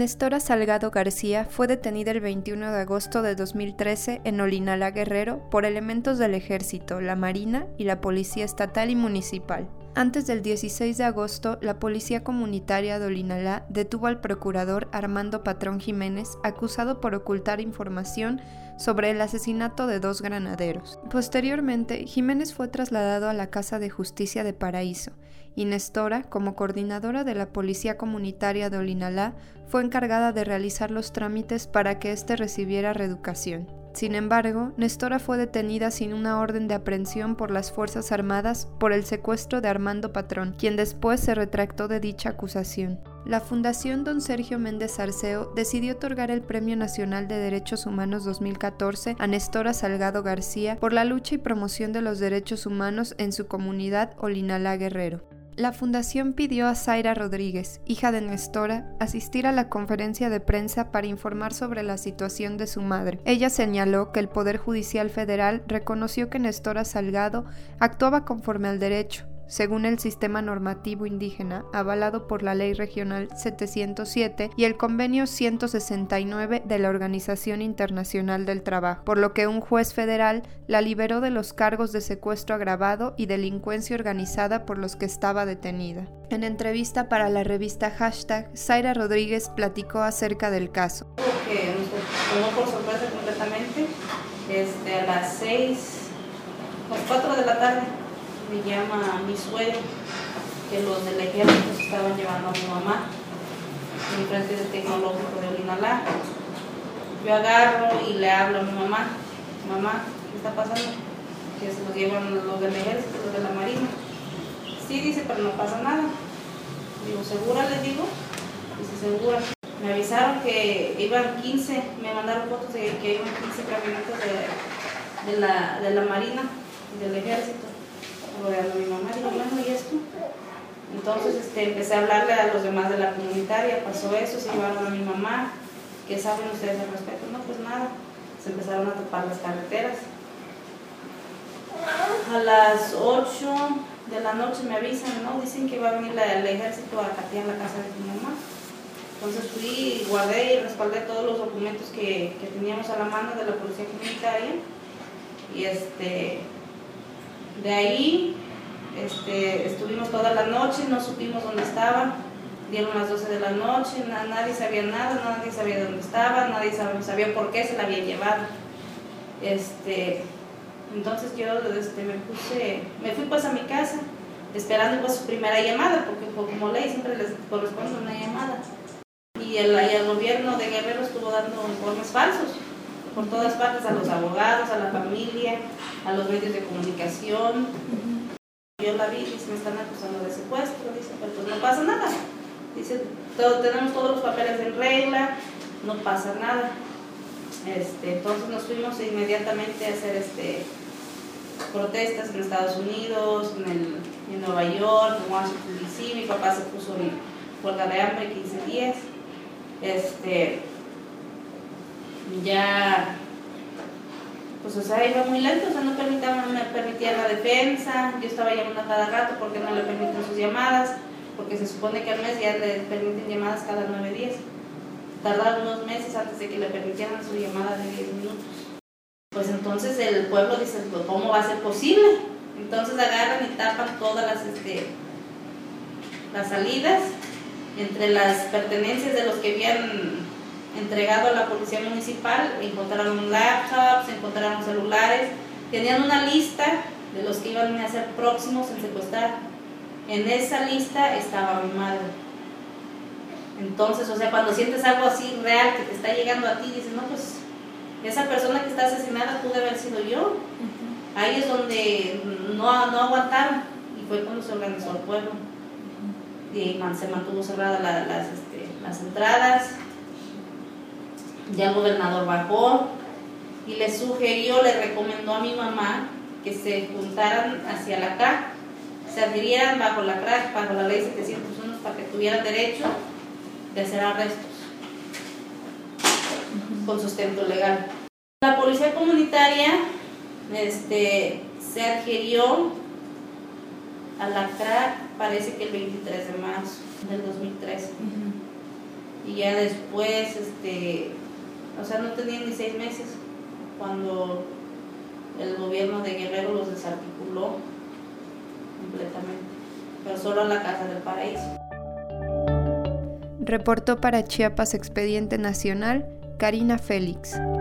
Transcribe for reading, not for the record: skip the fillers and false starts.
Nestora Salgado García fue detenida el 21 de agosto de 2013 en Olinalá, Guerrero, por elementos del Ejército, la Marina y la Policía Estatal y Municipal. Antes del 16 de agosto, la Policía Comunitaria de Olinalá detuvo al procurador Armando Patrón Jiménez, acusado por ocultar información sobre el asesinato de 2 granaderos. Posteriormente, Jiménez fue trasladado a la Casa de Justicia de Paraíso, y Nestora, como coordinadora de la Policía Comunitaria de Olinalá, fue encargada de realizar los trámites para que éste recibiera reeducación. Sin embargo, Nestora fue detenida sin una orden de aprehensión por las Fuerzas Armadas por el secuestro de Armando Patrón, quien después se retractó de dicha acusación. La Fundación Don Sergio Méndez Arceo decidió otorgar el Premio Nacional de Derechos Humanos 2014 a Nestora Salgado García por la lucha y promoción de los derechos humanos en su comunidad Olinalá, Guerrero. La fundación pidió a Zaira Rodríguez, hija de Nestora, asistir a la conferencia de prensa para informar sobre la situación de su madre. Ella señaló que el Poder Judicial Federal reconoció que Nestora Salgado actuaba conforme al derecho, según el sistema normativo indígena avalado por la Ley Regional 707 y el Convenio 169 de la Organización Internacional del Trabajo, por lo que un juez federal la liberó de los cargos de secuestro agravado y delincuencia organizada por los que estaba detenida. En entrevista para la revista Hashtag, Zaira Rodríguez platicó acerca del caso. Que nos tomó por sorpresa completamente, a las 4 de la tarde. Me llama mi suegro que los del ejército se estaban llevando a mi mamá en frente del tecnológico de Olinalá. Yo agarro y le hablo a mi mamá: mamá, ¿qué está pasando? Que se los llevan los del ejército, los de la marina. Sí, dice, pero no pasa nada. Digo, ¿segura? Le digo. Dice, segura. Me avisaron que iban 15, me mandaron fotos de que iban 15 camionetas de la marina y del ejército rodeando a mi mamá. Digo, bueno, ¿y esto? Entonces empecé a hablarle a los demás de la comunitaria, pasó eso, se llevaron a mi mamá. ¿Qué saben ustedes al respecto? No, pues nada, se empezaron a tapar las carreteras. A las 8 de la noche me avisan, ¿no? Dicen que va a venir el ejército a catear la casa de mi mamá. Entonces fui, guardé y respaldé todos los documentos que teníamos a la mano de la policía comunitaria y de ahí estuvimos toda la noche, no supimos dónde estaba, dieron las 12 de la noche, nadie sabía nada, nadie sabía dónde estaba, nadie sabía por qué se la había llevado. Entonces yo me fui pues a mi casa, esperando pues su primera llamada, porque como ley siempre les corresponde una llamada. Y el gobierno de Guerrero estuvo dando informes falsos por todas partes, a los abogados, a la familia, a los medios de comunicación. Yo la vi, dice, me están acusando de secuestro, dice, pero pues no pasa nada. Dice, tenemos todos los papeles en regla, no pasa nada. Entonces nos fuimos inmediatamente a hacer protestas en Estados Unidos, en Nueva York, en Washington DC. Mi papá se puso en huelga de hambre 15 días. Ya, pues iba muy lento, no me permitía la defensa. Yo estaba llamando a cada rato porque no le permiten sus llamadas, porque se supone que al mes ya le permiten llamadas cada 9 días. Tardaron unos meses antes de que le permitieran su llamada de 10 minutos. Pues entonces el pueblo dice, ¿cómo va a ser posible? Entonces agarran y tapan todas las salidas. Entre las pertenencias de los que habían entregado a la policía municipal, encontraron laptops, encontraron celulares, tenían una lista de los que iban a ser próximos en secuestrar. En esa lista estaba mi madre. Entonces, cuando sientes algo así real que te está llegando a ti, dices, no, pues esa persona que está asesinada pudo haber sido yo. Ahí es donde no aguantaron y fue cuando se organizó el pueblo. Y se mantuvo cerradas las entradas. Ya el gobernador bajó y le recomendó a mi mamá que se juntaran hacia la CRAC, se adhirieran bajo la CRAC, bajo la ley 701, para que tuvieran derecho de hacer arrestos con sustento legal. La policía comunitaria se adhirió a la CRAC, parece que el 23 de marzo del 2013. Y ya después, o sea, no tenían ni 6 meses cuando el gobierno de Guerrero los desarticuló completamente, pero solo a la Casa del Paraíso. Reportó para Chiapas Expediente Nacional, Karina Félix.